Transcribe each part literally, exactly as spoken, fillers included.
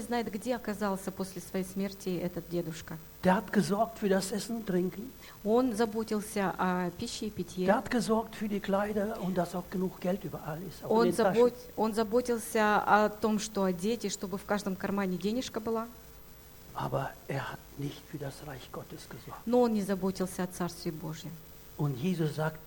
знает, где оказался после своей смерти этот дедушка. Der hat gesorgt für das Essen und Trinken. Он заботился о пище и питье. Der hat gesorgt für die Kleider und dass auch genug Geld überall ist. Auch in Он, den Taschen. забот, он заботился о том, что одеть, и чтобы в каждом кармане денежка была. Aber er hat nicht für das Reich Gottes gesorgt. Но он не заботился о Царстве Божьем. Und Jesus sagt,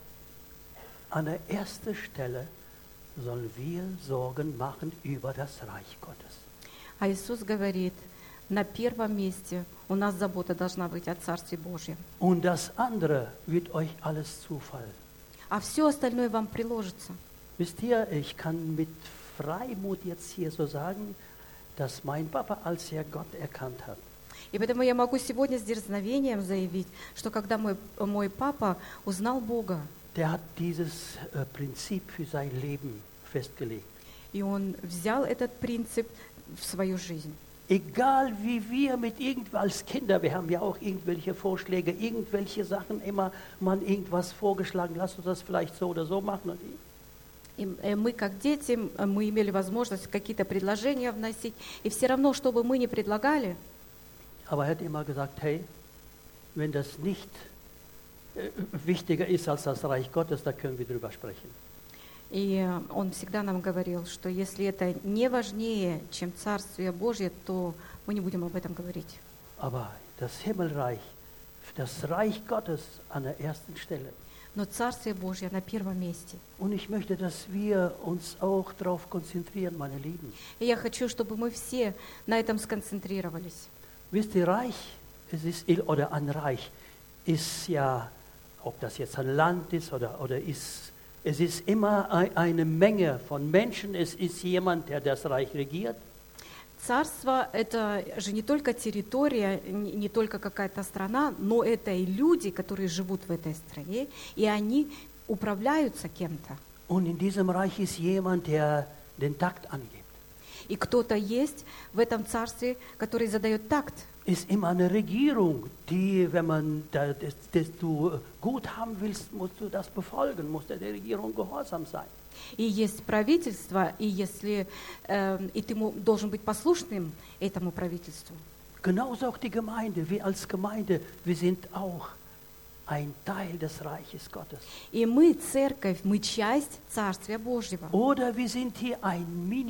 an der ersten Stelle sollen wir Sorgen machen über das Reich Gottes. А Иисус говорит, на первом месте у нас забота должна быть о Царстве Божьем. Und das andere wird euch alles zufallen. А все остальное вам приложится. Wisst ihr, ich kann mit Freimut jetzt hier so sagen, dass mein Papa, als er Gott erkannt hat, И поэтому я могу сегодня с дерзновением заявить, что когда мой, мой папа узнал Бога, der hat dieses äh, Prinzip für sein Leben festgelegt. и он взял этот принцип в свою жизнь. Egal wie wir mit irgend als Kinder, wir haben ja auch irgendwelche Vorschläge, irgendwelche Sachen, immer man irgendwas vorgeschlagen, lass uns das vielleicht so oder so machen. Und И э, мы, как дети, м, мы имели возможность какие-то предложения вносить, и все равно, что бы мы ни предлагали, aber er hat immer gesagt, hey, wenn das nicht äh, wichtiger ist als das Reich Gottes, da können wir drüber sprechen. и э, он всегда нам говорил, что если это не важнее, чем Царствие Божье, то мы не будем об этом говорить. Aber das Himmelreich, das Reich Gottes an der ersten Stelle. Но Царствие Божье на первом месте. Und ich möchte, dass wir uns auch darauf konzentrieren, meine Lieben. И я хочу, чтобы мы все на этом сконцентрировались. Wisst ihr, Reich, es ist, oder ein Reich, ist ja, ob das jetzt ein Land ist oder, oder ist, es ist immer ein, eine Menge von Menschen, es ist jemand, der das Reich regiert. Царство – это же не только территория, не не только какая-то страна, но это и люди, которые живут в этой стране, и они управляются кем-то. Und in diesem Reich ist jemand, der den Takt angibt. И кто-то есть в этом царстве, который задает такт. Ist immer eine Regierung, die, wenn man da, das, das du gut haben willst, musst du das befolgen, musst der Regierung gehorsam sein. И есть правительство, и если э, и ты му- должен быть послушным этому правительству. Genauso auch die Gemeinde. Wir als Gemeinde, wir sind auch ein Teil des Reiches Gottes. И мы, церковь, мы часть Царствия Божьего. Oder wir sind hier ein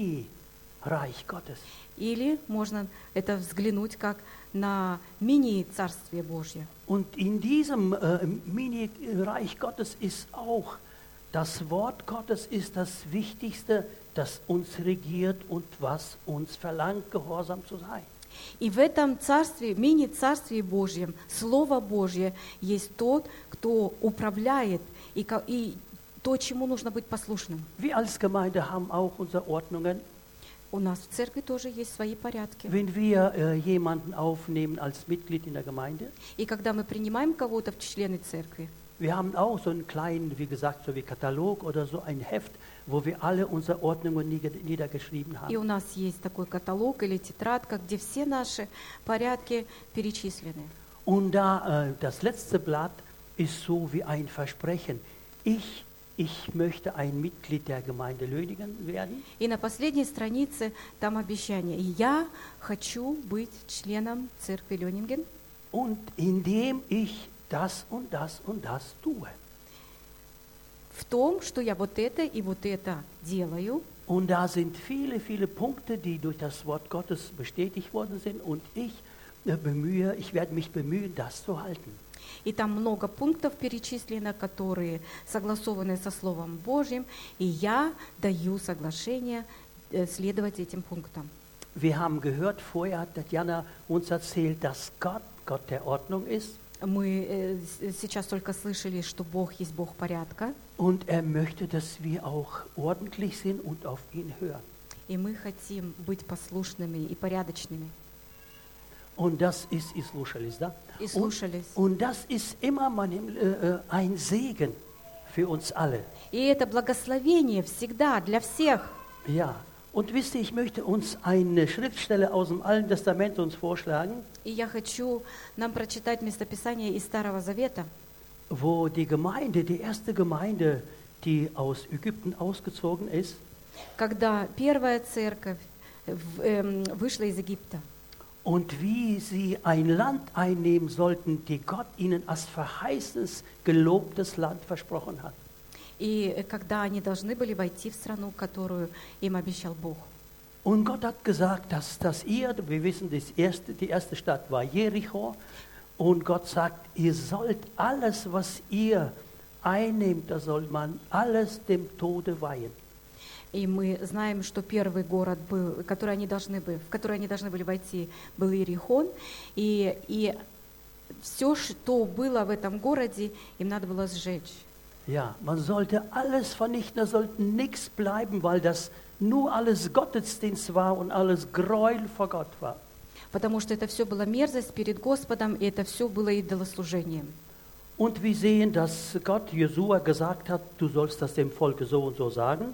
Mini-Reich Gottes. Или можно это взглянуть как на мини-Царствие Божье. Und in diesem äh, Mini-Reich Gottes ist auch das Wort Gottes ist das Wichtigste, das uns regiert und was uns verlangt, gehorsam zu sein. И в этом царстве, мини-царстве Божьем, Слово Божье есть тот, кто управляет, и, ко- и то, чему нужно быть послушным. Wir als Gemeinde haben auch unsere Ordnungen. У нас в церкви тоже есть свои порядки. Wenn wir äh, jemanden aufnehmen als Mitglied in der Gemeinde, И когда мы принимаем кого-то в члены церкви, wir haben auch so einen kleinen, wie gesagt, so wie Katalog oder so ein Heft, wo wir alle unsere Ordnungen nieder- niedergeschrieben и у haben. нас есть такой каталог или тетрадка, где все наши порядки перечислены. Und da äh, das letzte Blatt ist so wie ein Versprechen. Ich, ich möchte ein Mitglied der Gemeinde Löningen werden. И на последней странице там обещание. Я хочу быть членом церкви Лёнинген, Und indem ich das und das und das tue. в том, что я вот это и вот это делаю. Und da sind viele, viele Punkte, die durch das Wort Gottes bestätigt worden sind. Und ich äh, bemühe, ich werde mich bemühen, das zu halten. И там много пунктов перечислено, которые согласованы со Словом Божьим, и я даю соглашение э, следовать этим пунктам. Wir haben gehört, vorher hat Tatjana uns erzählt, dass Gott Gott der Ordnung ist. Мы э, с- сейчас только слышали, что Бог есть Бог порядка, Und er möchte, dass wir auch ordentlich sind und auf ihn hören. и мы хотим быть послушными и порядочными. Und das ist, и слушались, да? И Und, слушались. und das ist immer mein, äh, äh, ein Segen für uns alle. И это благословение всегда для всех. Ja, und wisst ihr, ich möchte uns eine Schriftstelle aus dem Alten Testament uns vorschlagen, И я хочу нам прочитать местописание из Старого Завета, wo die Gemeinde, die erste Gemeinde, die aus Ägypten ausgezogen ist, когда первая церковь, в- эм, вышла из Египта. Und wie sie ein Land einnehmen sollten, die Gott ihnen als verheißenes, gelobtes Land versprochen hat. И э, когда они должны были войти в страну, которую им обещал Бог. Und Gott hat gesagt, dass, dass ihr, wir wissen, das erste, die erste Stadt war Jericho, und Gott sagt, ihr sollt alles, was ihr einnehmt, da soll man alles dem Tode weihen. И мы знаем, что первый город, был, который они должны были, в который они должны были войти, был Иерихон. И, и все, что было в этом городе, им надо было сжечь. Ja, man sollte alles vernichten, da sollte nichts bleiben, weil das nur alles Gottesdienst war und alles Gräuel vor Gott war. Потому что это все было мерзость перед Господом, и это все было идолослужением. Und wir sehen, dass Gott Jesua gesagt hat, du sollst das dem Volke so und so sagen.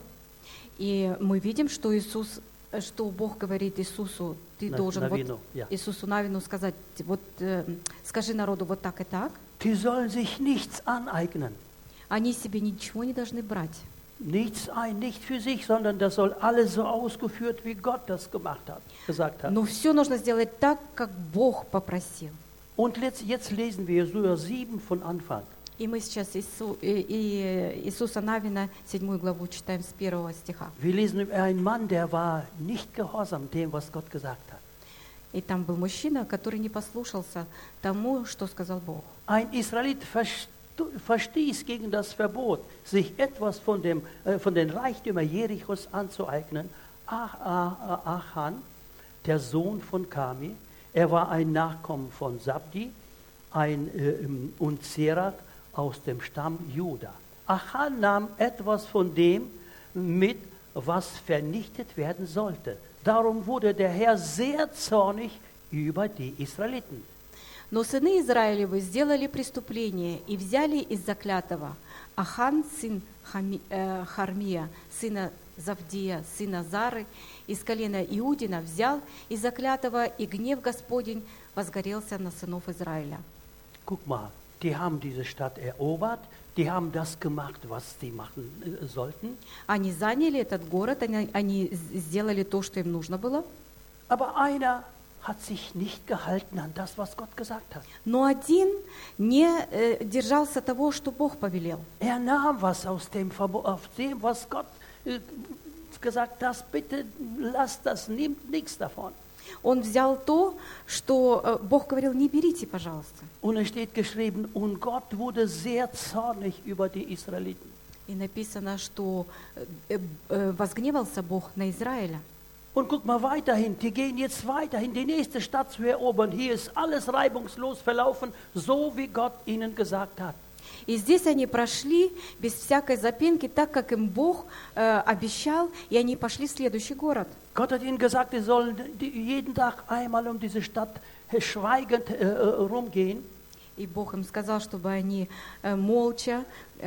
И мы видим, что Иисус, что Бог говорит Иисусу, ты На- должен Навину, вот, ja. Иисусу Навину сказать, вот э, скажи народу вот так и так. Die sollen sich nichts aneignen. Они себе ничего не должны брать. Nichts ein, nicht für sich, sondern das soll alles so ausgeführt, wie Gott das gemacht hat, gesagt hat. Но все нужно сделать так, как Бог попросил. Und jetzt, jetzt lesen wir Jesua sieben von Anfang. И мы сейчас Иису, и, и Иисуса Навина, седьмую главу, читаем с первого стиха. Wir lesen über einen Mann, der war nicht gehorsam dem, was Gott gesagt hat. И там был мужчина, который не послушался тому, что сказал Бог. Ein Israelit verst- verstieß gegen das Verbot, sich etwas von, dem, äh, von den Reichtümern Jerichos anzueignen. Ach, ah, ah, Achan, der Sohn von Kami, er war ein Nachkommen von Sabdi ein, äh, und Zerach aus dem Stamm Juda. Achan nahm etwas von dem mit, was vernichtet werden sollte. Darum wurde der Herr sehr zornig über die Israeliten. Но сыны Израилевы сделали преступление и взяли из заклятого Ахан, сын Хами- э, Хармия, сына Завдия, сына Зары, из колена Иудина взял из заклятого, и гнев Господень возгорелся на сынов Израиля. Guck mal, die haben diese Stadt erobert, die haben das gemacht, was die machen äh, sollten. Они заняли этот город, они, они с- сделали то, что им нужно было, Aber einer hat sich nicht gehalten an das, was Gott gesagt hat. но один не э, держался того, что Бог повелел. Er nahm was aus dem, Verbo- aus dem was Gott äh, gesagt hat, bitte lasst das, nehmt nichts davon. Он взял то, что э, Бог говорил, не берите, пожалуйста. Und es steht geschrieben, und Gott wurde sehr zornig über die Israeliten. И написано, что э, э, возгневался Бог на Израиля. Und guck mal weiterhin, die gehen jetzt weiterhin, die nächste Stadt zu erobern. Hier ist alles reibungslos verlaufen, so wie Gott ihnen gesagt hat. И здесь они прошли без всякой запинки, так как им Бог э, обещал, и они пошли в следующий город. Gott hat ihnen gesagt, sie sollen die- jeden Tag einmal um diese Stadt äh, schweigend äh, äh, rumgehen. И Бог им сказал, чтобы они э, молча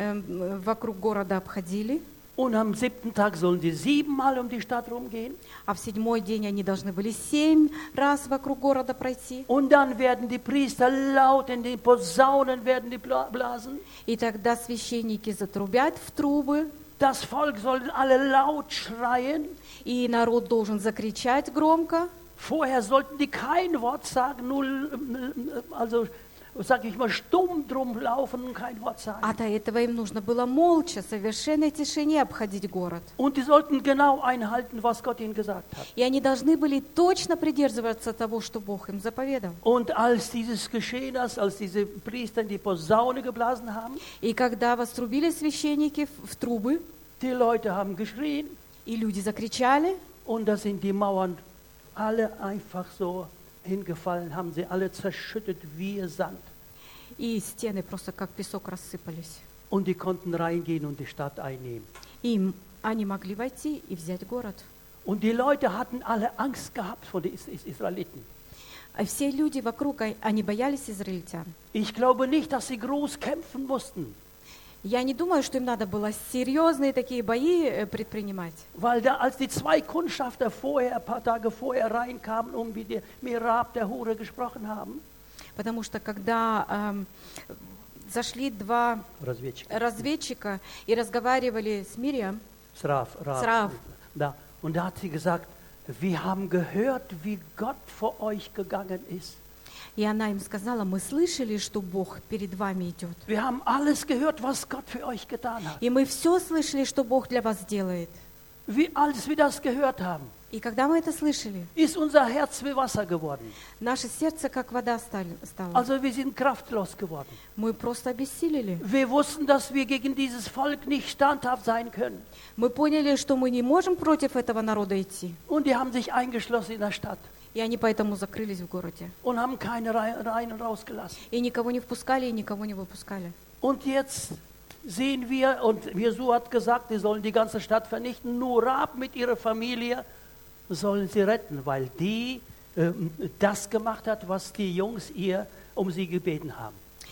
э, вокруг города обходили, Und am siebten Tag sollen sie siebenmal um die Stadt rumgehen. а в седьмой день они должны были семь раз вокруг города пройти. Und dann werden die Priester laut in die Posaunen werden die bla- blasen. И тогда священники затрубят в трубы, Das Volk soll alle laut schreien. и народ должен закричать громко. Vorher sollten die kein Wort sagen, nur, äh, also sag ich mal, stumm drum laufen und kein Wort sagen. А до этого им нужно было молча, в совершенной тишине обходить город. Und die sollten genau einhalten, was Gott ihnen gesagt hat. И они должны были точно придерживаться того, что Бог им заповедал. Und als dieses geschehen ist, als diese Priester in die Posaune geblasen haben, И когда вострубили священники в, в трубы, die Leute haben geschrien и люди закричали, und da sind die Mauern alle einfach so hingefallen, haben sie alle zerschüttet wie Sand. и стены просто как песок рассыпались. Und die konnten reingehen und die Stadt einnehmen. И им- они могли войти и взять город. Und die Leute hatten alle Angst gehabt vor den Is- Is- Israeliten. А все люди вокруг, а- они боялись израильтян. Ich glaube nicht, dass sie groß kämpfen mussten, Я не думаю, что им надо было серьезные такие бои э, предпринимать. weil da, als die zwei Kundschafter vorher, ein paar Tage vorher reinkamen und mit der Mirab, der Hure, gesprochen haben, Потому что когда эм, зашли два Разведчик. разведчика и разговаривали с Мириам, Sraf, Raf. Sraf. Da. Und da hat sie gesagt, wir haben gehört, wie Gott vor euch gegangen ist. И она им сказала, мы слышали, что Бог перед вами идет. Wir haben alles gehört, was Gott für euch getan hat. И мы все слышали, что Бог для вас делает. Wie, als wir das gehört haben, И когда мы это слышали, ist unser Herz wie Wasser geworden. наше сердце как вода стали- стало. Also wir sind kraftlos geworden. Мы просто обессилели. Wir wussten, dass wir gegen dieses Volk nicht standhaft sein können. Мы поняли, что мы не можем против этого народа идти. Und die haben sich eingeschlossen in der Stadt И они поэтому закрылись в городе. und haben keine rein rein und rausgelassen. И никого не впускали, и никого не выпускали. Und jetzt sehen wir, und Jesu hat gesagt, die sollen die ganze Stadt vernichten, nur Rahab mit ihrer Familie sollen sie retten, weil die ähm, das gemacht hat, was die Jungs ihr um sie gebeten haben.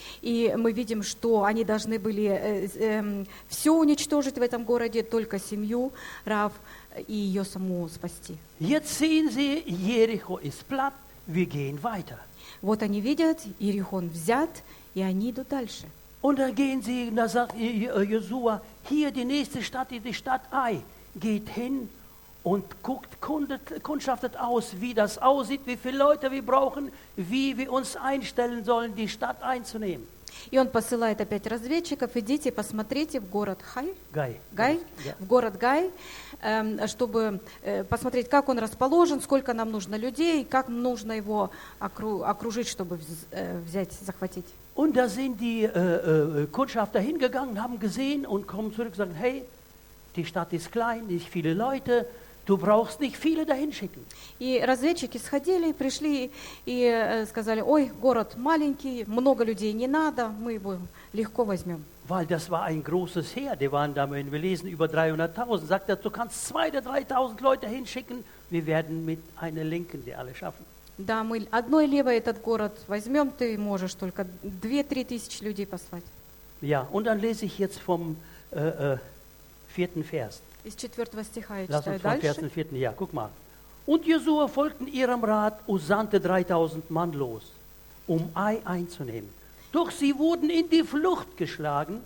И мы видим, что они должны были э, э, все уничтожить в этом городе, только семью Рав и ее саму спасти. Jetzt sehen sie, Jericho ist platt, wir gehen weiter. Вот они видят, Иерихон взят, и они идут дальше. Und dann gehen sie, da sagt Josua, hier die nächste Stadt, die Stadt Ai, geht hin und guckt, kundet, kundschaftet aus, wie das aussieht, wie viele Leute wir brauchen, wie wir uns einstellen sollen, die Stadt einzunehmen. И он посылает опять разведчиков, идите, посмотрите в город Хай, Gai. Гай, Ja. в город Гай, эм, чтобы э, посмотреть, как он расположен, сколько нам нужно людей, как нужно его окру- окружить, чтобы вз- э, взять, захватить. Und da sind die äh, äh, Kundschafter hingegangen, haben gesehen und kommen zurück und sagen, hey, die Stadt ist klein, nicht viele Leute, du brauchst nicht viele dahin schicken. И разведчики сходили, пришли и э, сказали, ой, город маленький, много людей не надо, мы его легко возьмем. Weil das war ein großes Heer, die waren da, wenn wir lesen, über dreihunderttausend. Sagt er, du kannst zweitausend oder dreitausend Leute hinschicken, wir werden mit einer Linken die alle schaffen. Да, мы одной левой этот город возьмем, ты можешь только две-три тысячи людей послать. Ja, und dann lese ich jetzt vom äh, äh, vierten Vers. Из четвертого стиха я Lass читаю uns vom дальше. ersten, vierten, ja, guck mal. Und Josua folgten ihrem Rat und sandte dreitausend Mann los, um Ai einzunehmen. Doch sie wurden in die Flucht geschlagen.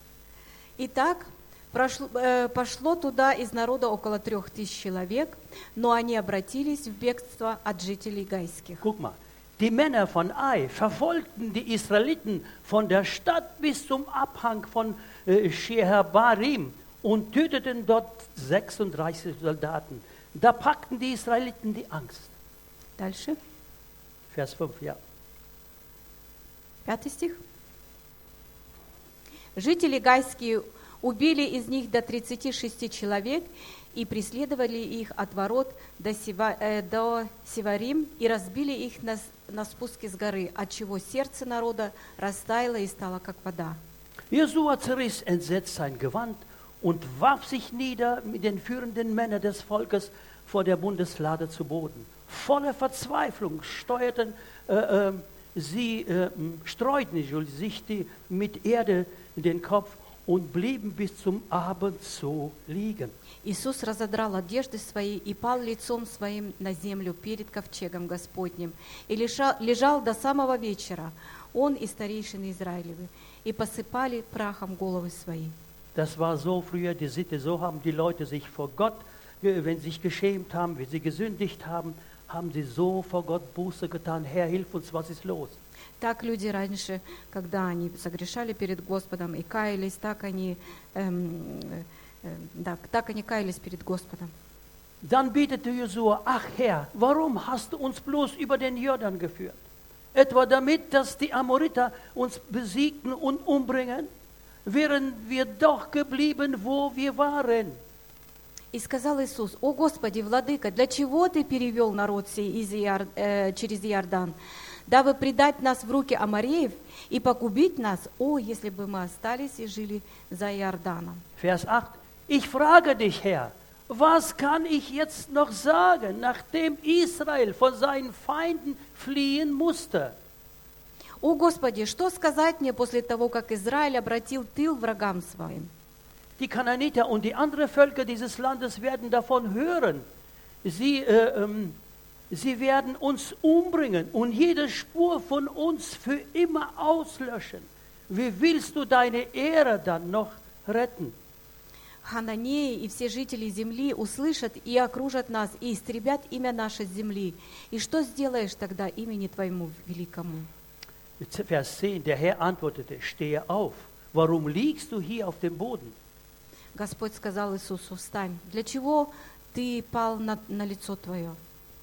Итак, прошло, э, пошло туда из народа около трех тысяч человек, но они обратились в бегство от жителей гайских. Guck mal, die Männer von Ai verfolgten die Israeliten von der Stadt bis zum Abhang von äh, Shehabarim und töteten dort sechsunddreißig Soldaten. Da packten die Israeliten die Angst. Дальше, Vers fünf, ja. пятый стих. Жители гайские убили из них до тридцати шести человек и преследовали их от ворот до, Сива, э, до Сиварим и разбили их на, с- на спуске с горы, отчего сердце народа растаяло и стало как вода. Josua zerriss entsetzt sein Gewand und warf sich nieder mit den führenden Männern des Volkes vor der Bundeslade zu Boden. Voller Verzweiflung steuerten äh, äh, sie, äh, streuten Entschuldigung, sich die, mit Erde den Kopf und blieben bis zum Abend so liegen. Иисус разодрал одежды свои и пал лицом своим на землю перед ковчегом Господним и лежал, лежал до самого вечера, он и старейшины Израилевы, и посыпали прахом головы свои. Das war so früher die Sitte, so haben die Leute sich vor Gott, äh, wenn sie sich geschämt haben, wenn sie gesündigt haben, haben sie so vor Gott Buße getan. Herr, hilf uns, was ist los? Так люди раньше, когда они согрешали перед Господом и каялись, так они, эм, э, да, так они каялись перед Господом. Dann betete Josua, ach Herr, warum hast du uns bloß über den Jordan geführt? Etwa damit, dass die Amoriter uns besiegten und umbringen? Wären wir doch geblieben, wo wir waren. И сказал Иисус: «О Господи, Владыка, для чего Ты перевел народ сей из Иор- э, через Иордан? Дабы предать нас в руки Амореев и погубить нас, о, если бы мы остались и жили за Иорданом». Vers acht. Ich frage dich, Herr, was kann ich jetzt noch sagen, nachdem Israel von seinen Feinden fliehen musste? «О Господи, что сказать мне после того, как Израиль обратил тыл врагам своим?» Die Kanaaniter und die anderen Völker dieses Landes werden davon hören. Sie, äh, ähm, sie werden uns umbringen und jede Spur von uns für immer auslöschen. Wie willst du deine Ehre dann noch retten? Хананеи и все жители земли услышат и окружат нас, и истребят имя наше с земли. И что сделаешь тогда имени Твоему великому? Vers zehn, der Herr antwortete, stehe auf. Warum liegst du hier auf dem Boden? Господь сказал Иисусу: встань. Для чего ты пал на, на лицо твое?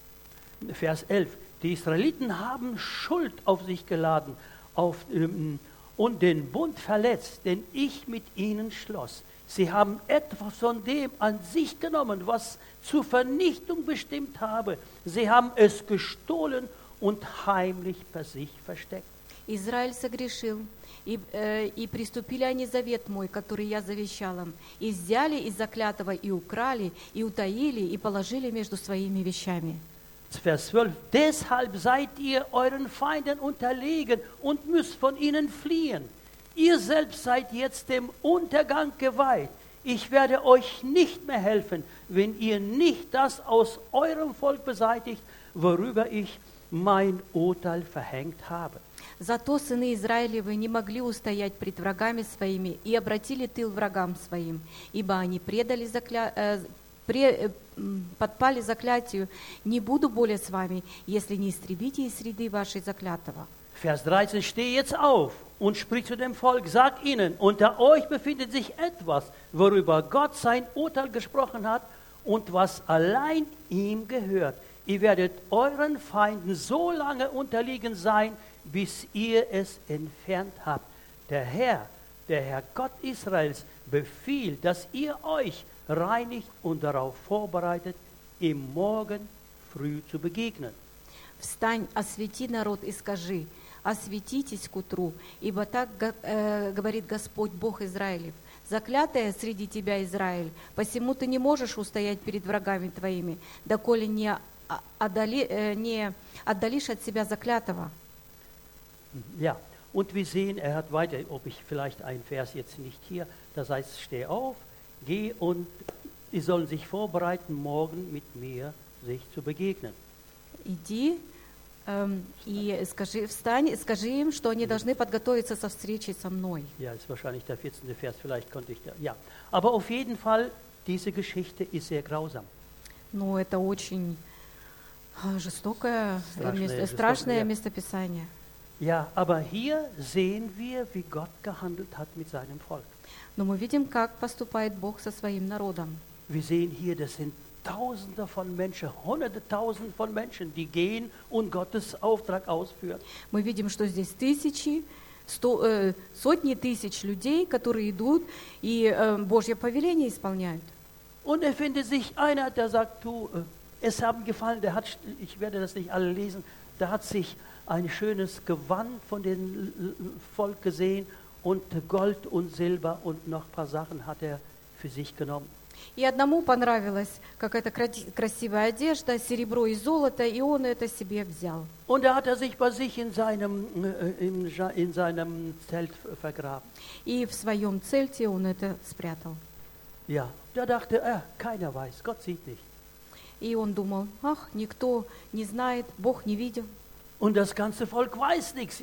Vers elf, die Israeliten haben Schuld auf sich geladen auf, ähm, und den Bund verletzt, den ich mit ihnen schloss. Sie haben etwas von dem an sich genommen, was zur Vernichtung bestimmt habe. Sie haben es gestohlen und heimlich bei sich versteckt. Израиль согрешил, и, э, и приступили они завет мой, который я завещал им, и взяли из заклятого, и украли, и утаили, и положили между своими вещами. Vers zwölf, deshalb seid ihr euren Feinden unterlegen und müsst von ihnen fliehen. Ihr selbst seid jetzt dem Untergang geweiht. Ich werde euch nicht mehr helfen, wenn ihr nicht das aus eurem Volk beseitigt, worüber ich mein Urteil verhängt habe. Зато сыны Израилевы не могли устоять пред врагами своими и обратили тыл врагам своим, ибо они предали закля... э, пре... подпали заклятию: не буду более с вами, если не истребите из среды вашей заклятого. Vers dreizehn, steh jetzt auf und sprich zu dem Volk, sag ihnen, unter euch befindet sich etwas, worüber Gott sein Urteil gesprochen hat und was allein ihm gehört. Ihr werdet euren Feinden so lange unterliegen sein, bis ihr es entfernt habt. Der Herr, der Herr Gott Israels, befiehlt, dass ihr euch reinigt und darauf vorbereitet, ihm morgen früh zu begegnen. Встань, освети народ и скажи: осветитесь к утру, ибо так э, говорит Господь Бог Израилев: заклятая среди тебя Израиль, посему ты не можешь устоять перед врагами твоими, доколе не, отдали, э, не отдалишь от себя заклятого. Ja, und wir sehen, er hat weiter, ob ich vielleicht einen Vers jetzt nicht hier, das heißt, steh auf, geh und sie sollen sich vorbereiten, morgen mit mir sich zu begegnen. Иди эм, и скажи, встань и скажи им, что они должны подготовиться со встречей со мной. Ja, ist wahrscheinlich der vierzehnte Vers, vielleicht konnte ich da, ja. Aber auf jeden Fall, diese Geschichte ist sehr grausam. Но это очень а, жестокое, Страшное, место, жестокое, страшное ja. местописание. Ja, aber hier sehen wir, wie Gott gehandelt hat mit seinem Volk. Но мы видим, как поступает Бог со своим народом. Wir sehen hier, das sind Tausende von Menschen, Hunderte Tausende von Menschen, die gehen und Gottes Auftrag ausführen. Мы видим, что здесь тысячи, сто, э, сотни тысяч людей, которые идут и э, Божье повеление исполняют. Und er findet sich einer, der sagt, du, äh, es haben gefallen, der hat, ich werde das nicht alle lesen, der hat sich ein schönes Gewand von dem Volk gesehen und Gold und Silber und noch ein paar Sachen hat er für sich genommen. И одному понравилась какая-то красивая одежда, серебро и золото, и он это себе взял. Und da hat er sich bei sich in seinem, in, in seinem Zelt vergraben. И в своем цельте он это спрятал. Ja, da dachte er, keiner weiß, Gott sieht nicht. И он думал: ах, никто не знает, Бог не видел. Und das ganze Volk weiß nichts.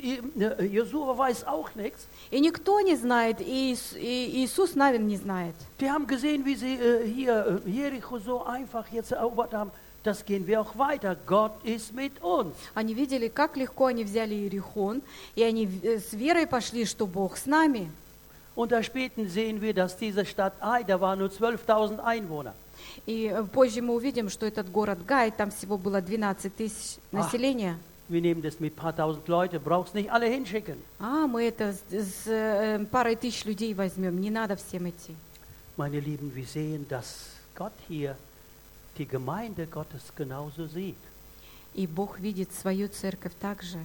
Josua weiß auch nichts. И никто не знает, и Иисус Навин не знает. Die haben gesehen, wie sie äh, hier äh, Jericho so einfach jetzt erobert haben. Das gehen wir auch weiter. Gott ist mit uns. Они видели, как легко они взяли Иерихон, и они с верой пошли, что Бог с нами. Und da später sehen wir, dass diese Stadt Ai, da waren nur zwölftausend Einwohner. И позже мы увидим, что этот город Гай, там всего было двенадцать тысяч населения. Wir nehmen das mit ein paar tausend Leute, brauchst nicht alle hinschicken. А, мы это с, с э, парой тысяч людей возьмем, не надо всем идти. Meine Lieben, wir sehen, dass Gott hier die Gemeinde Gottes genauso sieht. И Бог видит свою церковь также.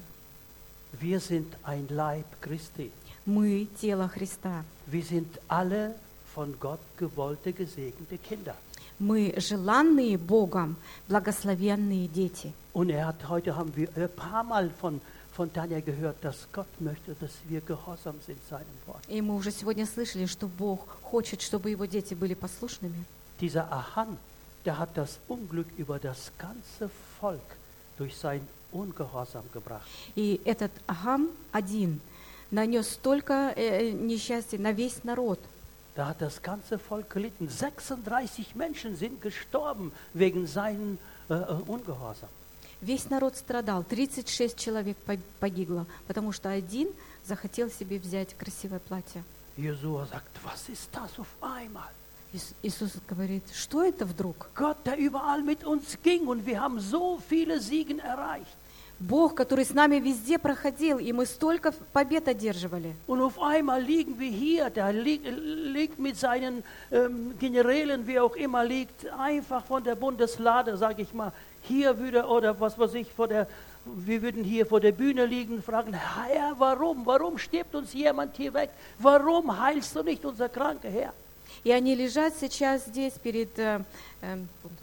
Wir sind ein Leib Christi. Мы тело Христа. Wir sind alle von Gott gewollte, gesegnete Kinder. Мы желанные Богом, благословенные дети. Und er hat, heute haben wir ein paar Mal von, von Tanja gehört, dass Gott möchte, dass wir gehorsam sind seinem Wort. И мы уже сегодня слышали, что Бог хочет, чтобы его дети были послушными. Dieser Ahan, der hat das Unglück über das ganze Volk durch sein Ungehorsam gebracht. И этот Ахам один нанес столько э, несчастья на весь народ. Da hat das ganze Volk gelitten. sechsunddreißig Menschen sind gestorben wegen seinen äh, Ungehorsam. Весь народ страдал, тридцать шесть человек погибло, потому что один захотел себе взять красивое платье. Josua sagt, was ist das auf einmal? Иисус говорит, что это вдруг? Gott, der überall mit uns ging und wir haben so viele Siegen erreicht. Бог, который с нами везде проходил, и мы столько побед одерживали. Und auf einmal liegen wir hier, der liegt, liegt mit seinen ähm, Generälen, wie auch immer, liegt einfach von der Bundeslade, sage ich mal, hier würde, oder was weiß ich, vor der, wir würden hier vor der Bühne liegen und fragen, Herr, warum, warum stirbt uns jemand hier weg? Warum heilst du nicht unser kranke Herr? И они лежат сейчас здесь перед, э, э,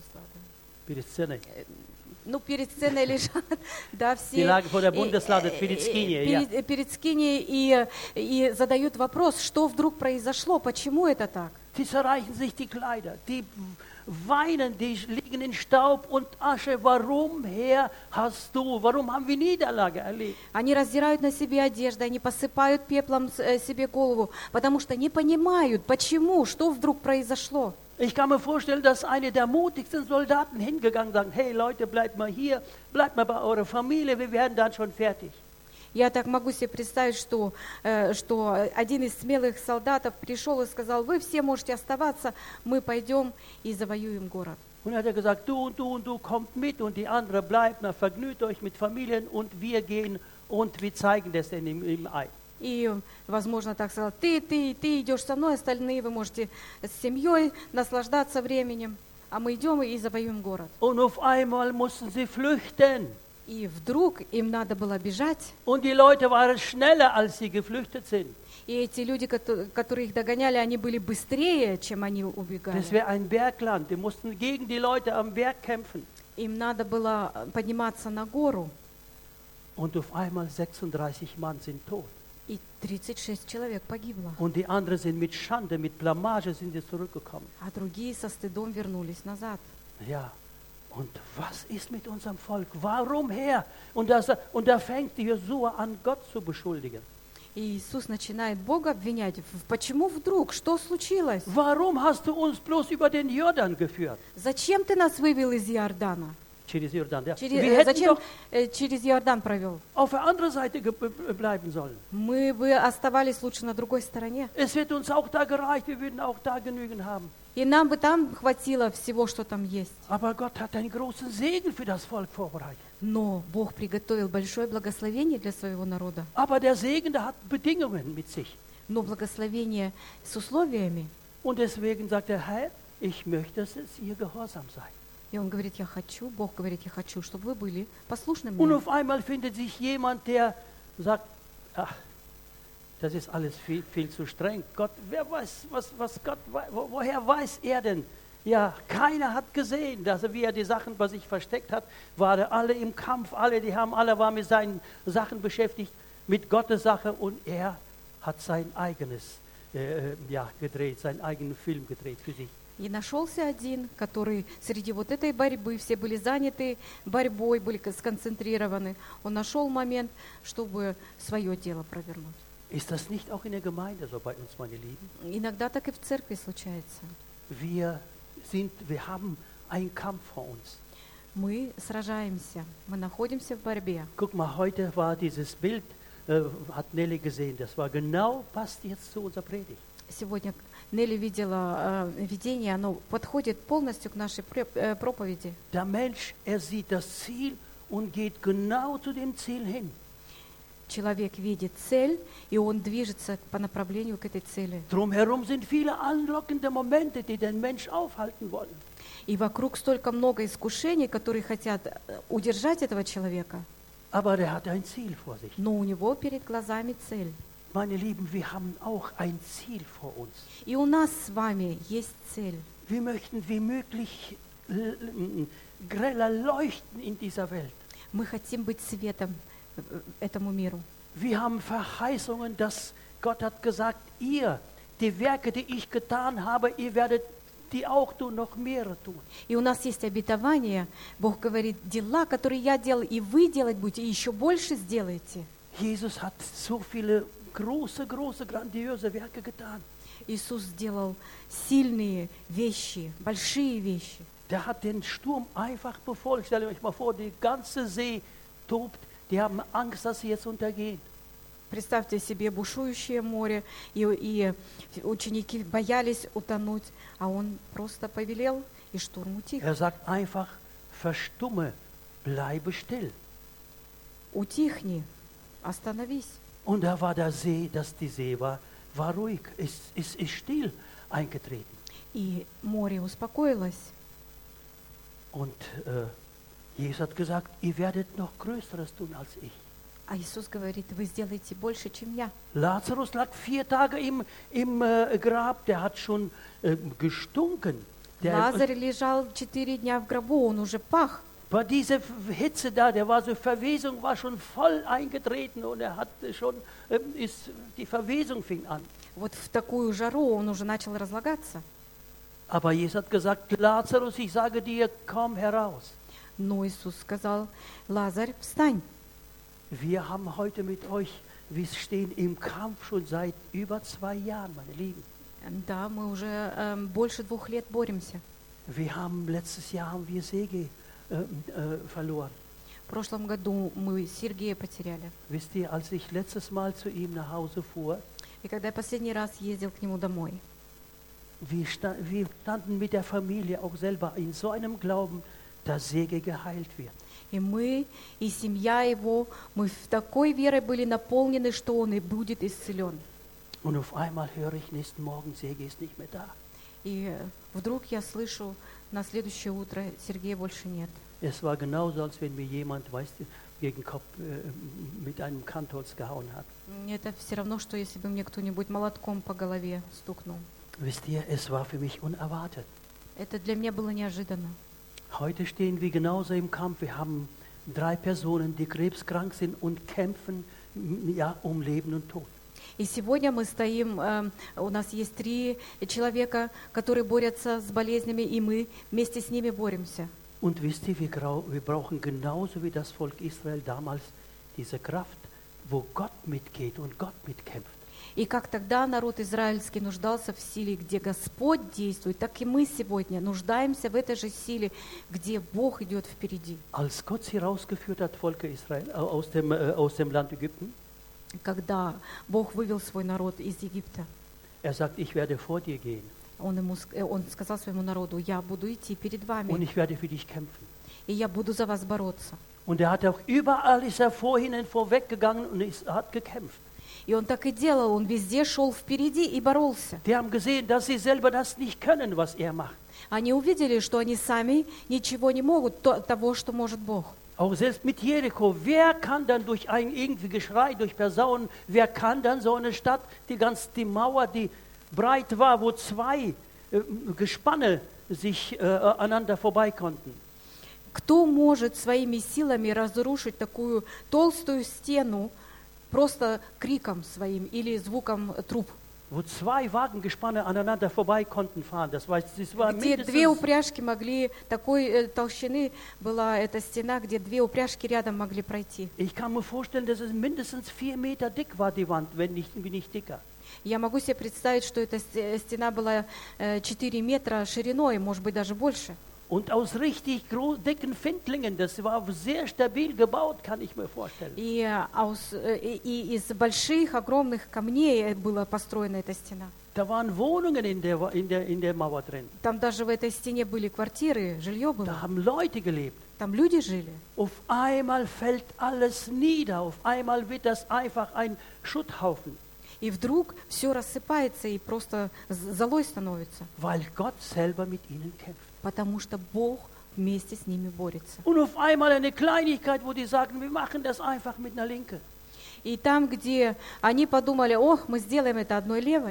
Перед сценой. ну, перед сценой лежат, да, все. Die lagen vor der Bundeslade, перед Скинией, перед, ja. перед Скинией и, и задают вопрос, что вдруг произошло, почему это так? Die zerreißen sich die Kleider, die weinen, die liegen in Staub und Asche. Warum, Herr, hast du, warum haben wir Niederlage erlebt? Они раздирают на себе одежды, они посыпают пеплом себе голову, потому что не понимают, почему, что вдруг произошло. Ich kann mir vorstellen, dass eine der mutigsten Soldaten hingegangen sagen, hey Leute, bleibt mal hier, bleibt mal bei eurer Familie, wir werden dann schon fertig. Я так могу себе представить, что, э, что один из смелых солдатов пришел и сказал, вы все можете оставаться, мы пойдем и завоюем город. Und er hat gesagt, du und du und du kommt mit und die andere bleibt, na, vergnügt euch mit Familien und wir gehen und wir zeigen das in im, im Ei. И, возможно, так сказал, ты, ты, ты идешь со мной, остальные вы можете с семьей наслаждаться временем, а мы идем и завоюем город. Und auf einmal mussten sie flüchten. И вдруг им надо было бежать. Und die Leute waren schneller, als sie geflüchtet sind. И эти люди, которые их догоняли, они были bыстрее, чем они убегали. Das wäre ein Bergland. Die mussten gegen die Leute am Berg kämpfen. Им надо было подниматься на гору. Und auf einmal sechsunddreißig Mann sind tot. И тридцать шесть человек погибло. Und die anderen sind mit Schande, mit Blamage sind sie zurückgekommen. А другие со стыдом вернулись назад. Ja. Und was ist mit unserem Volk? Warum, Herr? Und, das, und da fängt Josua an, Gott zu beschuldigen. И Иисус начинает Бога обвинять. Почему вдруг? Что случилось? Warum hast du uns bloß über den Jordan geführt? Зачем ты нас вывел из Иордана? Через Jordan, ja. Через, Wir э, hätten зачем doch э, через Иордан провел? auf der anderen Seite ge- bleiben sollen. Мы бы оставались лучше на другой стороне. Es wird uns auch da gereicht, wir würden auch da genügend haben. И нам бы там хватило всего, что там есть. Aber Gott hat einen großen Segen für das Volk vorbereitet. Но Бог приготовил большое благословение для своего народа. Aber der Segen, der hat Bedingungen mit sich. Но благословение с условиями. Und deswegen sagt der Herr, ich möchte, dass ihr gehorsam seid. И он говорит, я хочу, Бог говорит, я хочу, чтобы вы были послушны Und мне. auf einmal findet sich jemand, der sagt, ach, das ist alles viel, viel zu streng. Gott, wer weiß, was, was Gott, wo, woher weiß er denn? Ja, keiner hat gesehen, dass er, wie er die Sachen bei sich versteckt hat, waren alle im Kampf, alle, die haben, alle waren mit seinen Sachen beschäftigt, mit Gottes Sache und er hat sein eigenes, äh, ja, gedreht, seinen eigenen Film gedreht für sich. И нашелся один, который среди вот этой борьбы, все были заняты борьбой, были сконцентрированы. Он нашел момент, чтобы свое дело провернуть. Ist das nicht auch in der Gemeinde so bei uns, meine Lieben? Иногда так и в церкви случается. Wir sind, wir haben einen Kampf vor uns. Мы сражаемся, мы находимся в борьбе. Guck mal, heute war dieses Bild, äh, hat Nelly gesehen, das war genau, passt jetzt zu unserer Predigt. Сегодня Нелли видела э, видение, оно подходит полностью к нашей э, проповеди. Der Mensch, er sieht das Ziel und geht genau zu dem Ziel hin. Человек видит цель, и он движется по направлению к этой цели. Drumherum sind viele anlockende Momente, die den Mensch aufhalten wollen. И вокруг столько много искушений, которые хотят удержать этого человека. Aber der hat ein Ziel vor sich. Но у него перед глазами цель. Meine Lieben, wir haben auch ein Ziel vor uns. И у нас с вами есть цель. Wir möchten wie möglich greller leuchten in dieser Welt. Мы хотим быть светом этому миру. Wir haben Verheißungen, dass Gott hat gesagt, ihr, die Werke, die ich getan habe, ihr werdet die auch tun, noch mehrere tun. И у нас есть обетование. Бог говорит, дела, которые я делал, и вы делать будете, и еще больше сделаете. Jesus hat so viele große, große, grandiose Werke getan. Иисус сделал сильные вещи, большие вещи. Der hat den Sturm einfach befolgt. Stellt euch mal vor, die ganze See tobt. Die haben Angst, dass sie jetzt untergehen. Представьте себе бушующее море, и, и ученики боялись утонуть, а он просто повелел, и штурм утих. Er sagt einfach, verstumme, bleibe still. Утихни, остановись. Und da war der See, dass die See war, war ruhig. Es, es ist still eingetreten. И море успокоилось. Und äh, Jesus hat gesagt, ihr werdet noch Größeres tun als ich. А Иисус говорит, вы сделаете больше, чем я. Lazarus lag vier Tage im, im äh, Grab, der hat schon äh, gestunken. Der, Лазарь лежал четыре дня в гробу, он уже пах. Bei dieser Hitze da, der war so, Verwesung war schon voll eingetreten und er hat schon, äh, ist, die Verwesung fing an. Вот в такую жару он уже начал разлагаться. Aber Jesus hat gesagt, Lazarus, ich sage dir, komm heraus. Но Иисус сказал, Лазарь, встань. Wir haben heute mit euch, wir stehen im Kampf schon seit über zwei Jahren, meine Lieben. Да, мы уже эм, больше двух лет боремся. Wir haben, letztes Jahr haben wir Sege äh, äh, verloren. В прошлом году мы Сергея потеряли. Wisst ihr, als ich letztes Mal zu ihm nach Hause fuhr, И когда я последний раз ездил к нему домой, wir, sta wir standen mit der Familie auch selber in so einem Glauben, dass Sege geheilt wird. и мы, и семья его, мы в такой верой были наполнены, что он и будет исцелен. Und auf einmal höre ich nächsten Morgen, Sege ist nicht mehr da. И вдруг я слышу, на следующее утро Сергея больше нет. Es war genauso, als wenn mir jemand, weißt du, gegen den Kopf äh, mit einem Kantholz gehauen hat. Это все равно, что если бы мне кто-нибудь молотком по голове стукнул. Wisst ihr, es war für mich unerwartet. Это для меня было неожиданно. Heute stehen wir genauso im Kampf. Wir haben drei Personen, die krebskrank sind und kämpfen m, ja, um Leben und Tod. И сегодня мы стоим, э, у нас есть три человека, которые борются с болезнями, и мы вместе с ними боремся. Und wisst ihr, wir, grau- wir brauchen genauso wie das Volk Israel damals diese Kraft, wo Gott mitgeht und Gott mitkämpft. И как тогда народ израильский нуждался в силе, где Господь действует, так и мы сегодня нуждаемся в этой же силе, где Бог идет впереди. Als Gott sie rausgeführt hat, Volk Israel, äh, aus dem, äh, aus dem Land Ägypten, Когда Бог вывел свой народ из Египта, er sagt, ich werde vor dir gehen Он, ему, ск- э, он сказал своему народу, я буду идти перед und вами, ich werde für dich kämpfen. и я буду за вас бороться. Und er hat auch überall, ist er vorhin und vorweggegangen und ist, hat gekämpft. И он так и делал, он везде шел впереди и боролся. Die haben gesehen, dass sie selber das nicht können, was er macht. Они увидели, что они сами ничего не могут, то- того, что может Бог. Auch selbst mit Jericho, wer kann dann durch ein irgendwie Geschrei, durch Personen, wer kann dann so eine Stadt, die ganz die Mauer, die breit war, wo zwei äh, Gespanne sich äh, aneinander vorbei konnten. Кто может своими силами разрушить такую толстую стену просто криком своим или звуком труб? Wo zwei Wagengespanne aneinander vorbei konnten fahren. Das war, das war Где две mindestens, упряжки могли, такой э, толщины была эта стена, где две упряжки рядом могли пройти. ich kann mir vorstellen, dass es mindestens vier Meter dick war, die Wand, wenn nicht, wenn nicht dicker. Я могу себе представить, что эта ст- стена была э, четыре метра шириной, может быть, даже больше. Und aus richtig gro- dicken Findlingen, das war sehr stabil gebaut, kann ich mir vorstellen. И, э, aus, э, и- и из больших, огромных камней была построена эта стена. Da waren Wohnungen in der, Wa- in der, in der Mauer drin. Там даже в этой стене были квартиры, жилье было. Da haben Leute gelebt. Там люди жили. Auf einmal fällt alles nieder. Auf einmal wird das einfach ein Schutthaufen, И вдруг все рассыпается и просто з- золой становится, weil Gott selber mit ihnen kämpft. потому что Бог вместе с ними борется. Und auf einmal eine Kleinigkeit, wo die sagen, wir machen das einfach mit einer Linke. И там, где они подумали, ох, мы сделаем это одной левой,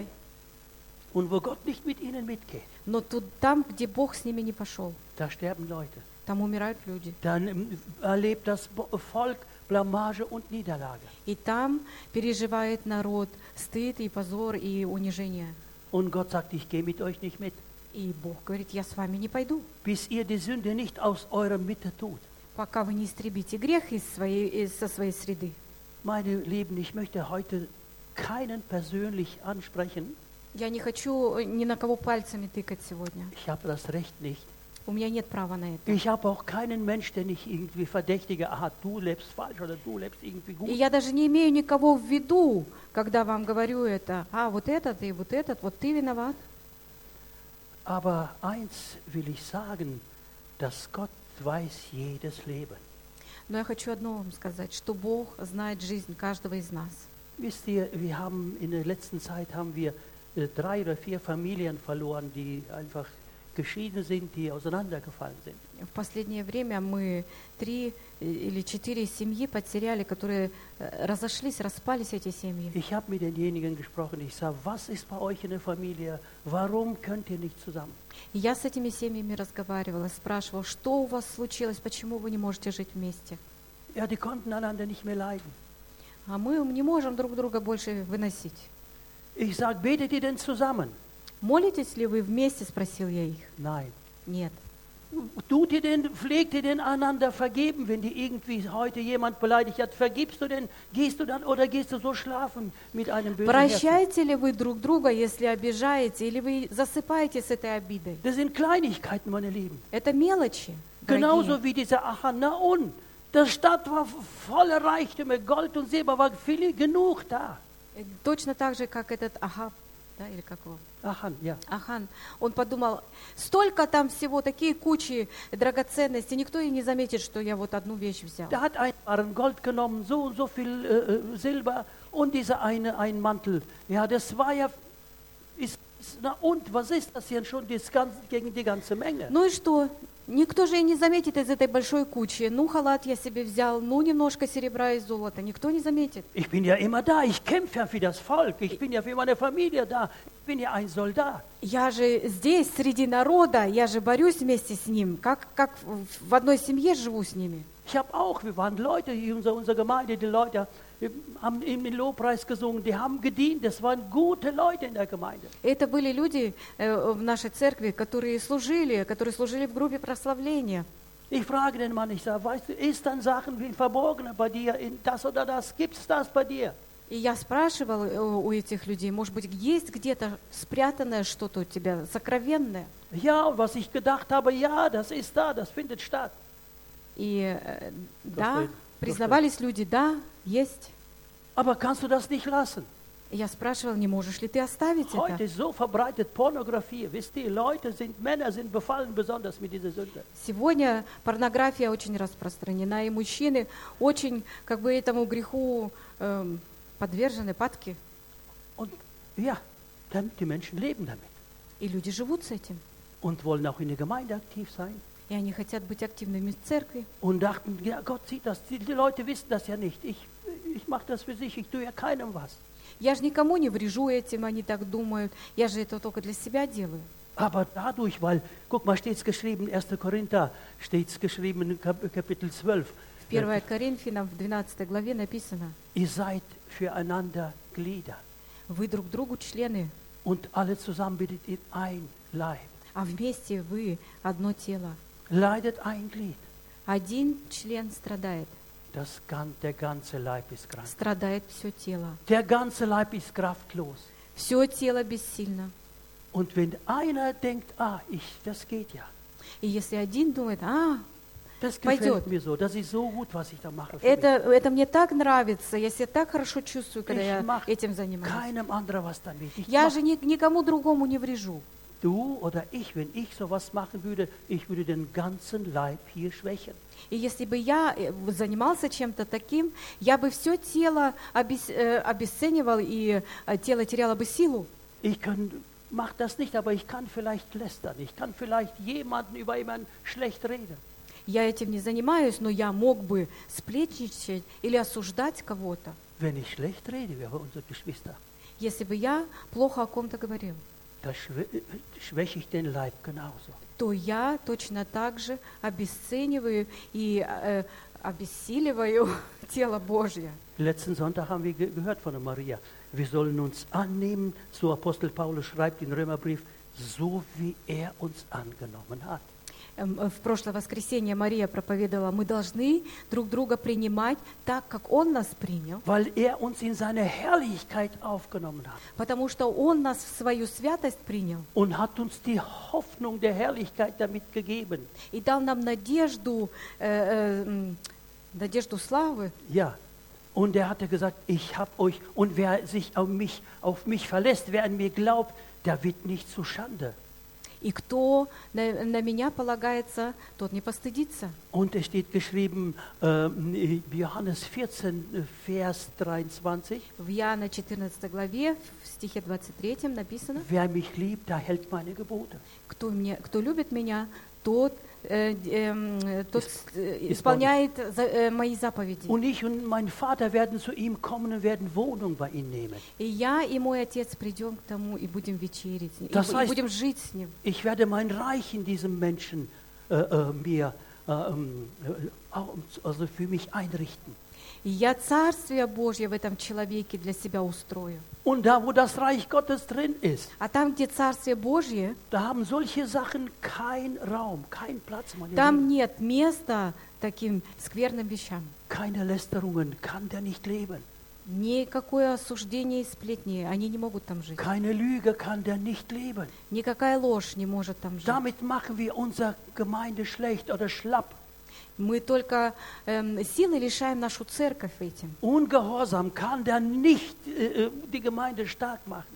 Und wo Gott nicht mit ihnen mitgeht, но тут, там, где Бог с ними не пошел, da sterben Leute. там умирают люди. Dann ähm, erlebt das Bo- Volk Blamage und Niederlage. И там переживает народ стыд и позор и унижение. Und Gott sagt, ich gehe mit euch nicht mit, И Бог говорит, я с вами не пойду, bis ihr die Sünde nicht aus eurer Mitte tut. пока вы не истребите грех из своей, из, со своей среды. Meine Lieben, ich möchte heute keinen persönlich ansprechen. Я не хочу ни на кого пальцами тыкать сегодня. Ich habe das Recht nicht. У меня нет права на это. Ich habe auch keinen Mensch, den ich irgendwie verdächtige, aha, du lebst falsch oder du lebst irgendwie И gut. я даже не имею никого в виду, когда вам говорю это. А, вот этот и вот этот, вот ты виноват. Aber eins will ich sagen, dass Gott weiß jedes Leben. Но я хочу одно вам сказать, что Бог знает жизнь каждого из нас. Wisst ihr, wir haben in der letzten Zeit haben wir äh, drei oder vier Familien verloren, die einfach geschieden sind, die auseinandergefallen sind. В последнее время мы три или четыре семьи потеряли, которые э, разошлись, распались эти семьи. Ich habe mit denjenigen gesprochen, ich sage, was ist bei euch in der Familie? Warum könnt ihr nicht zusammen? И я с этими семьями разговаривала, спрашивала, что у вас случилось, почему вы не можете жить вместе. Ja, die konnten einander nicht mehr leiden. А мы не можем друг друга больше выносить. Ich sage, betet ihr denn zusammen? Молитесь ли вы вместе, спросил я их. Nein. Нет. Tut ihr denn, pflegt ihr denn einander vergeben, wenn die irgendwie heute jemand beleidigt hat? Vergibst du denn, gehst du dann oder gehst du so schlafen mit einem bösen Herzen? Прощаете ли вы друг друга, если обижаете, или вы засыпаете с этой обидой? Das sind Kleinigkeiten, meine Lieben. Это мелочи, Genauso дорогие. wie dieser Achan. Na und? Die Stadt war voller Reichtümer, Gold und Silber war viel genug da. Точно так же, как этот Ахаб, да, или как его? Achan, ja. Ахан. Он подумал, столько там всего, такие кучи драгоценностей, никто и не заметит, что я вот одну вещь взял. Der hat ein Barren Gold genommen, so und so viel äh, Silber und dieser eine ein Mantel. Ja, das war ja, ist, ist, na und, was ist das hier schon das ganze, gegen die ganze Menge? Ну и что? Никто же и не заметит из этой большой кучи. Ну, халат я себе взял, ну, немножко серебра и золота. Никто не заметит. Ich bin ja immer da, ich kämpfe ja für das Volk, ich bin ja für meine Familie da, ich bin ja ein Soldat. Я же здесь, среди народа, я же борюсь вместе с ним, как, как в одной семье живу с ними. Ich habe auch, wir waren Leute, unsere, unsere Gemeinde, die Leute wir haben im Lobpreis gesungen, die haben gedient, das waren gute Leute in der Gemeinde. Это были люди э, в нашей церкви, которые служили, которые служили в группе прославления. Ich frage den Mann, ich sage, weißt du, ist dann Sachen wie Verborgene bei dir, in das oder das, gibt es das bei dir? И я спрашивала э, у этих людей, может быть, есть где-то спрятанное что-то у тебя, сокровенное? Ja, und was ich gedacht habe, ja, das ist da, das findet statt. И э, да, стоит, признавались люди, да, есть. Aber kannst du das nicht lassen? И я спрашивала, не можешь ли ты оставить Heute это? ist so verbreitet Pornografie, wisst ihr, Leute sind, Männer sind befallen besonders mit dieser Sünde. Сегодня порнография очень распространена, и мужчины очень как бы этому греху эм, подвержены, падки. Und ja, dann, die Menschen leben damit И люди живут с этим. und wollen auch in der Gemeinde aktiv sein. И они хотят быть активными в церкви. Und dachten, ja, Gott sieht das, die, die Leute wissen das ja nicht. Ich, ich mache das für sich, ich tue ja keinem was. Я же никому не врежу этим, они так думают. Я же это только для себя делаю. Aber dadurch, weil, guck mal, steht es geschrieben, erster Korinther, steht es geschrieben in Kap- Kapitel zwölf. В первое Коринфянам в двенадцатой главе написано, Ihr seid füreinander Glieder вы друг другу члены, und alle zusammen bildet ihr ein Leib. а вместе вы одно тело. Leidet ein Glied, Один член страдает, das, gan- der ganze Leib ist krank. страдает все тело. Der ganze Leib ist kraftlos. Все тело бессильно. Und wenn einer denkt, ah, ich, das geht ja, И если один думает, а, das Пойдет. gefällt mir so, das ist so gut, was ich da mache. Für это, mich. это мне так нравится, я себя так хорошо чувствую, когда Ich я mach этим занимаюсь. keinem anderen was damit. Ich Я mach, же ни- никому другому не врежу. du oder ich, wenn ich sowas machen würde, ich würde den ganzen Leib hier schwächen. И если бы я э, занимался чем-то таким, я бы все тело обес- э, обесценивал, и э, тело теряло бы силу. Ich kann, mach das nicht, aber ich kann vielleicht lästern. Ich kann vielleicht jemanden über jemanden schlecht reden. Я этим не занимаюсь, но я мог бы сплетничать или осуждать кого-то, Wenn ich schlecht rede über unsere Geschwister, если бы я плохо о ком-то говорил. da schwä- schwäche ich den Leib genauso. То я точно так же обесцениваю и э, обессиливаю тело Божье. Letzten Sonntag haben wir ge- gehört von der Maria. Wir sollen uns annehmen, so Apostel Paulus schreibt im Römerbrief, so wie er uns angenommen hat. эм, в прошлое воскресенье Мария проповедовала, мы должны друг друга принимать так, как Он нас принял, weil er uns in seine Herrlichkeit aufgenommen hat потому что Он нас в свою святость принял und hat uns die Hoffnung der Herrlichkeit damit gegeben. и дал нам надежду, э, э, м, надежду славы. Ja, und er hatte gesagt, ich habe euch, und wer sich auf mich, auf mich verlässt, wer an mir glaubt, der wird nicht zu Schande. И кто на, на меня полагается, тот не постыдится. Und es steht geschrieben, äh, Johannes vierzehn, Vers dreiundzwanzig, В Иоанна четырнадцатой главе, в стихе двадцать третьем написано, wer mich liebt, der hält meine Gebote. кто, мне, кто любит меня, тот, э, э, тот Исп- э, исполняет за, э, мои заповеди. Und ich und mein Vater werden zu ihm kommen und werden Wohnung bei ihm nehmen. И я, и мой отец придем к тому, и будем вечерить, и, Das и heißt- будем жить с ним. Ich werde mein Reich in diesem Menschen äh, äh, mir äh, ähm, äh, also für mich einrichten. И я Царствие Божье в этом человеке для себя устрою. Und da, wo das Reich Gottes drin ist, А там, где Царствие Божье, da haben solche Sachen keinen Raum, keinen Platz, meine там Lieben. нет места таким скверным вещам. Keine Lästerungen kann der nicht leben. Никакое осуждение и сплетни, они не могут там жить. Keine Lüge kann der nicht leben. Никакая ложь не может там жить. Damit machen wir unsere Gemeinde schlecht oder schlapp. Мы только эм, силы лишаем нашу церковь этим. Ungehorsam kann der nicht äh, die Gemeinde stark machen.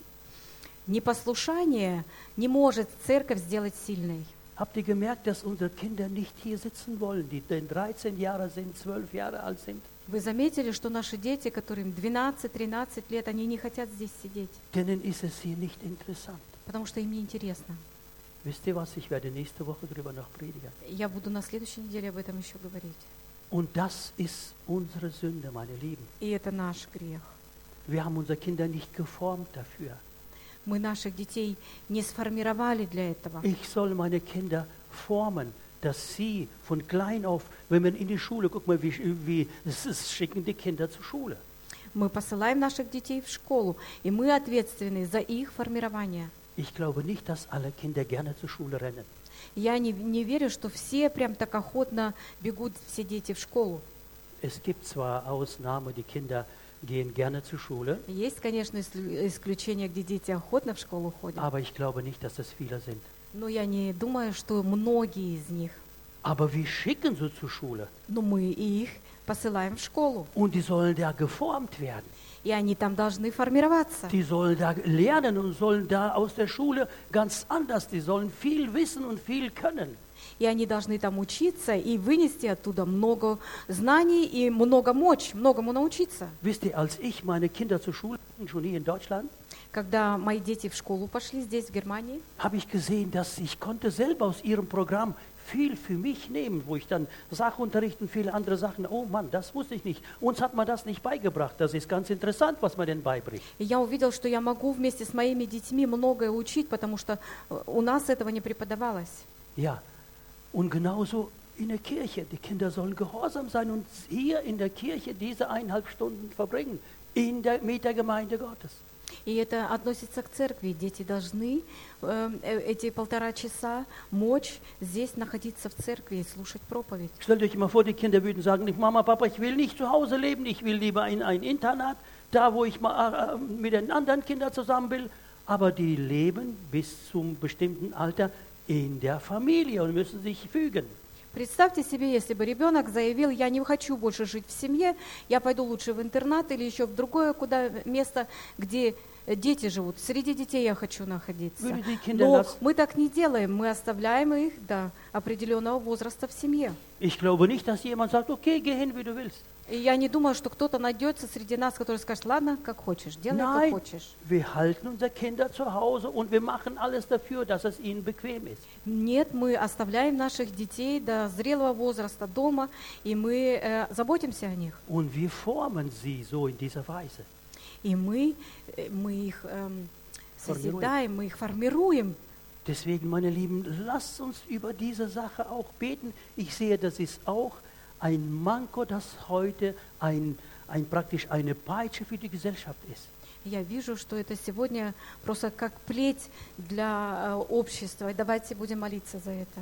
Непослушание не может церковь сделать сильной. Habt ihr gemerkt, dass unsere Kinder nicht hier sitzen wollen, die denn dreizehn Jahre sind, zwölf Jahre alt sind? Вы заметили, что наши дети, которым двенадцать-тринадцать лет, они не хотят здесь сидеть, Denen ist es hier nicht interessant. потому что им не интересно. Wisst ihr was, ich werde nächste Woche darüber noch predigen. Я буду на следующей неделе об этом еще говорить. Und das ist unsere Sünde, meine Lieben. И это наш грех. Wir haben unsere Kinder nicht geformt dafür. Мы наших детей не сформировали для этого. Ich soll meine Kinder formen, dass sie von klein auf, wenn man in die Schule, guck mal, wie, wie es ist, schicken die Kinder zur Schule. Мы посылаем наших детей в школу, и мы ответственны за их формирование. Ich glaube nicht, dass alle Kinder gerne zur Schule rennen. Я не, не верю, что все прям так охотно бегут все дети в школу. Es gibt zwar Ausnahmen, die Kinder gehen gerne zur Schule, Есть, конечно, ис- исключения, где дети охотно в школу ходят, aber ich glaube nicht, dass es viele sind. но я не думаю, что многие из них. Aber wir schicken sie zur Schule Но мы их посылаем в школу, und die sollen da geformt werden. и они там должны формироваться. Die sollen da lernen und sollen da aus der Schule ganz anders, die sollen viel wissen und viel können. И они должны там учиться и вынести оттуда много знаний и много мочь, многому научиться. Wisst ihr, als ich meine Kinder zur Schule ging, schon hier in Deutschland, Когда мои дети в школу пошли здесь, в Германии, habe ich gesehen, dass ich konnte selber aus ihrem Programm viel für mich nehmen, wo ich dann Sachunterricht und viele andere Sachen, oh Mann, das wusste ich nicht. Uns hat man das nicht beigebracht. Das ist ganz interessant, was man denn beibringt. и я увидел, что я могу вместе с моими детьми многое учить, потому что э, у нас этого не преподавалось. Ja, und genauso in der Kirche. Die Kinder sollen gehorsam sein und hier in der Kirche diese eineinhalb Stunden verbringen, in der, mit der Gemeinde Gottes. И это относится к церкви. Дети должны э, э, эти полтора часа мочь здесь находиться в церкви и слушать проповедь. Stellt euch mal vor, die Kinder würden sagen, nicht, Mama, Papa, ich will nicht zu Hause leben, ich will lieber in ein Internat, da wo ich mal, äh, mit den anderen Kindern zusammen will. Aber die leben bis zum bestimmten Alter in der Familie und müssen sich fügen. Представьте себе, если бы ребенок заявил, я не хочу больше жить в семье, я пойду лучше в интернат или еще в другое куда, место, где дети живут. Среди детей я хочу находиться. Würde die Kinder Но das, мы так не делаем, мы оставляем их до определенного возраста в семье. ich glaube nicht, dass jemand sagt, okay, geh hin, wie du willst. И я не думаю, что кто-то найдется среди нас, который скажет, ладно, как хочешь, делай, Nein, как хочешь. wir halten unsere Kinder zu Hause und wir machen alles dafür, dass es ihnen bequem ist. Нет, мы оставляем наших детей до зрелого возраста дома, и мы э, заботимся о них. Und wir formen sie so in dieser Weise. И мы, э, мы их эм, Формируем. созидаем, мы их формируем. Deswegen, meine Lieben, lasst uns über diese Sache auch beten. Ich sehe, das ist auch ein Manko, das heute ein, ein, praktisch eine Peitsche für die Gesellschaft ist. Я вижу, что это сегодня просто как плеть для э, общества. И давайте будем молиться за это.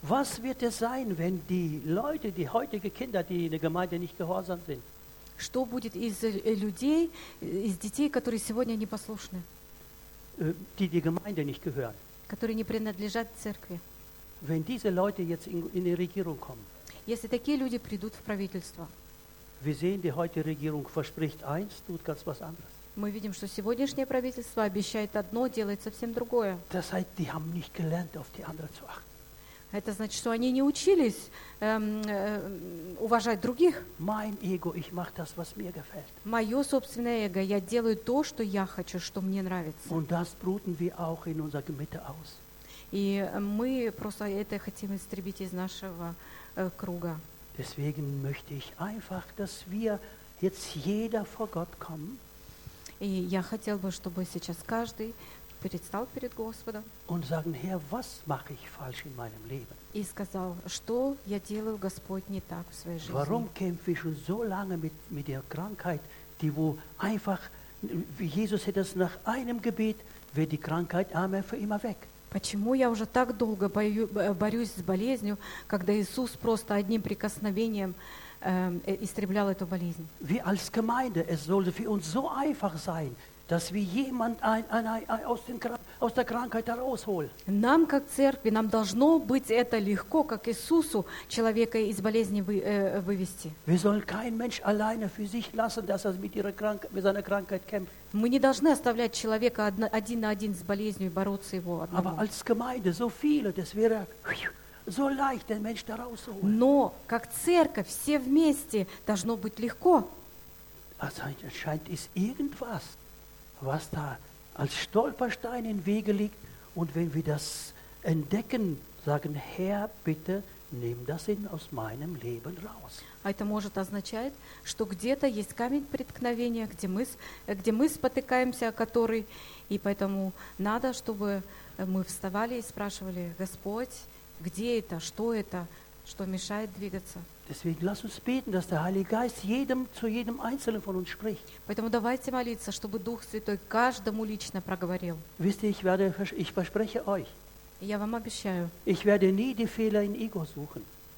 Was wird es sein, wenn die Leute, die heutige Kinder, die in der Gemeinde nicht gehorsam sind, Что будет из э, людей, э, из детей, которые сегодня непослушны, äh, die die Gemeinde nicht gehören? которые не принадлежат церкви? Wenn diese Leute jetzt in, in die Regierung kommen, Если такие люди придут в правительство, wir sehen, die heutige Regierung verspricht eins, tut ganz was anderes. мы видим, что сегодняшнее правительство обещает одно, делает совсем другое. Das heißt, die haben nicht gelernt, auf die anderen zu achten. Это значит, что они не учились эм, э, уважать других. Mein Ego, ich mache das, was mir gefällt. Мое собственное эго, я делаю то, что я хочу, что мне нравится. Und das bruten wir auch in unserer Mitte aus. И мы просто это хотим истребить из нашего э, круга. Deswegen möchte ich einfach, dass wir jetzt jeder vor Gott kommen И я хотел бы, чтобы сейчас каждый предстал перед Господом und sagen, Herr, was mache ich falsch in meinem Leben? и сказал, что я делаю, Господь, не так в своей жизни. Warum kämpfe ich schon so lange mit, mit der Krankheit, die wo einfach, wie Jesus hätte es nach einem Gebet, wird die Krankheit einmal für immer weg. Почему я уже так долго бою- б- борюсь с болезнью, когда Иисус просто одним прикосновением эм, э, истреблял эту болезнь? Wir als Gemeinde, es sollte für uns so einfach sein, dass wir jemand ein, ein, ein, ein aus, den, Krank- aus der Krankheit herausholen. Нам, как церкви, нам должно быть это легко, как Иисусу, человека из болезни вы- э, вывести. Wir sollen keinen Mensch alleine für sich lassen, dass er mit, ihrer Krank mit seiner Krankheit kämpft. Мы не должны оставлять человека одно- один на один с болезнью и бороться его Aber одному. als Gemeinde, so viele, das wäre so leicht, den Mensch da rauszuholen. Но, как церковь, все вместе должно быть легко. Also anscheinend ist irgendwas, was da als Stolperstein im Wege liegt. Und wenn wir das entdecken, sagen, Herr, bitte nimm das in, aus meinem Leben raus. А это может означать, что где-то есть камень преткновения, где мы, с- э, где мы спотыкаемся, о который, и поэтому надо, чтобы э, мы вставали и спрашивали, Господь, где это, что это, что мешает двигаться. Deswegen lass uns beten, dass der Heilige Geist jedem, zu jedem Einzelnen von uns spricht. Поэтому давайте молиться, чтобы Дух Святой каждому лично проговорил. Wisst ihr, ich, werde, ich verspreche euch, И я вам обещаю, ich werde nie die Fehler in Ego suchen.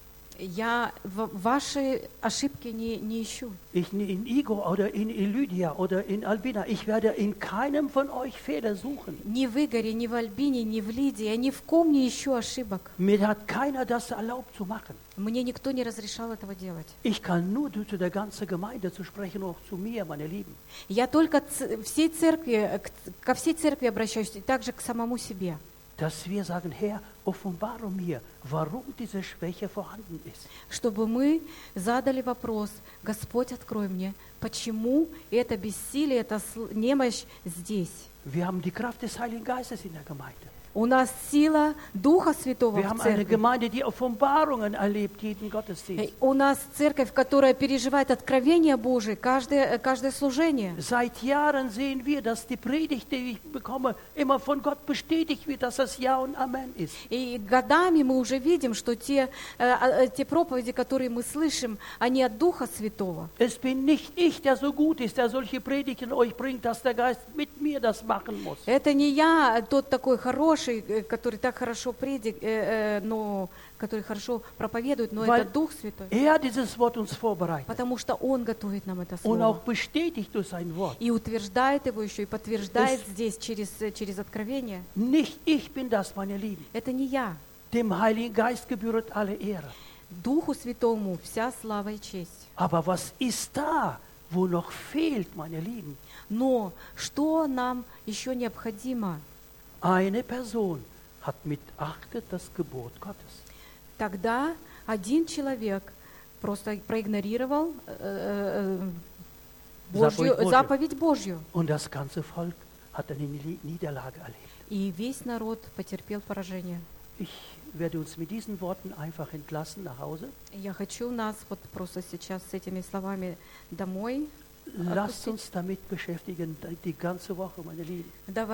я в- ваши ошибки не, не ищу. Ich in Ego oder in Lydia oder in Albina. Ich werde in keinem von euch Fehler suchen. Ни в Игоре, ни в Альбине, ни в Лидии, я ни в ком не ищу ошибок. Mir hat keiner das erlaubt zu machen. Мне никто не разрешал этого делать. Ich kann nur zu der ganzen Gemeinde zu sprechen, auch zu mir, meine Lieben. Я только ц- всей церкви, э, к- ко всей церкви обращаюсь, и также к самому себе. Dass wir sagen, Herr, offenbare mir, warum diese Schwäche vorhanden ist. Чтобы мы задали вопрос, Господь, открой мне, почему это бессилие, эта сл- немощь здесь? Wir haben die Kraft des Heiligen Geistes in der Gemeinde. У нас сила Духа Святого Wir в haben eine церкви. Gemeinde, die Offenbarungen erlebt, jeden Gottesdienst. Э, У нас церковь, которая переживает откровение Божие, каждое, э, каждое служение. Seit Jahren sehen wir, dass die Predigt, die ich bekomme, immer von Gott bestätigt wird, dass das Ja und Amen ist. И годами мы уже видим, что те, э, э, те проповеди, которые мы слышим, они от Духа Святого. Es bin nicht ich, der so gut ist, der solche Predigten euch bringt, dass der Geist mit mir das machen muss. Это не я, тот такой хороший, э, который так хорошо предик, э, э, но который хорошо проповедует, но Weil это Дух Святой. Er hat dieses Wort uns vorbereitet Потому что Он готовит нам это und auch слово. bestätigt durch sein Wort. И утверждает его еще, и подтверждает Es- здесь через, э, через откровение. Nicht ich bin das, meine Lieben. Это не я. Dem Heiligen Geist gebührt alle Ehre. Духу Святому вся слава и честь. Aber was ist da, wo noch fehlt, meine Lieben? Но что нам еще необходимо? Eine Person hat missachtet das Gebot Gottes. Тогда один человек просто проигнорировал э, э, Божью, Заповедь Божью. заповедь Божью. Und das ganze Volk hat eine Nied- Niederlage erlebt. И весь народ потерпел поражение. Ich werde uns mit diesen Worten einfach entlassen nach Hause. Я хочу нас вот просто сейчас с этими словами домой. Lasst uns damit beschäftigen, die ganze Woche, meine Lieben. Давай